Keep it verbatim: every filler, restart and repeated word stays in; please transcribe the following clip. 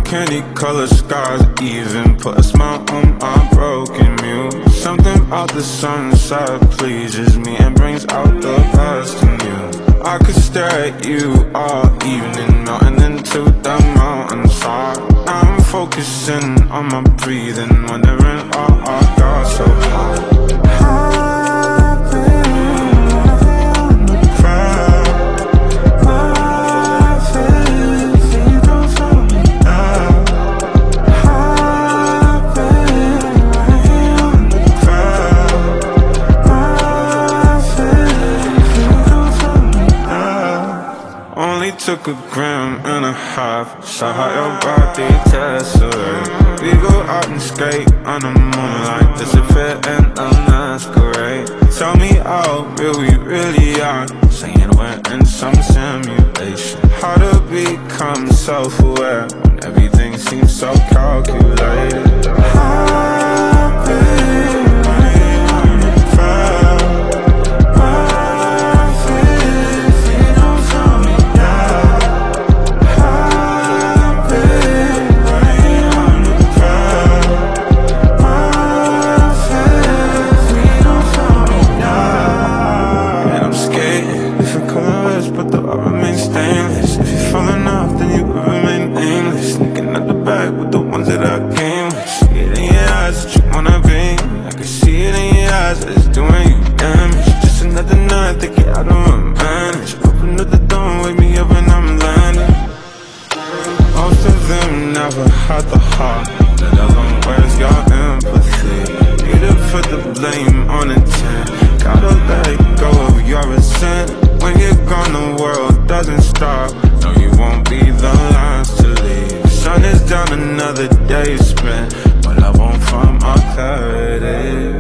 candy colored scars even put a smile on my broken mule. Something about the sunset pleases me and brings out the best in you. I could stare at you all evening, melting into the mountainside. I'm focusing on my breathing, wondering how I got so high. Only took a gram and a half, saw how your body tessellate. We go out and skate on the moonlight, disappear in a masquerade. Tell me how real we really are, saying we're in some simulation. How to become self-aware when everything seems so calculated. But the art remains stainless. If you're falling off, then you will remain nameless. Looking at the back with the ones that I came with. See it in your eyes that you wanna be. I can see it in your eyes that it's doing you damage. Just another night to get out of my manage. Open up the door and wake me up when I'm landing. Most of them never had the heart. None of them where's your empathy? Need to put the blame on intent. Gotta let go of your resent. When you're gone, the world doesn't stop. No, you won't be the last to leave. The sun is down, another day spent, but I won't find my clarity.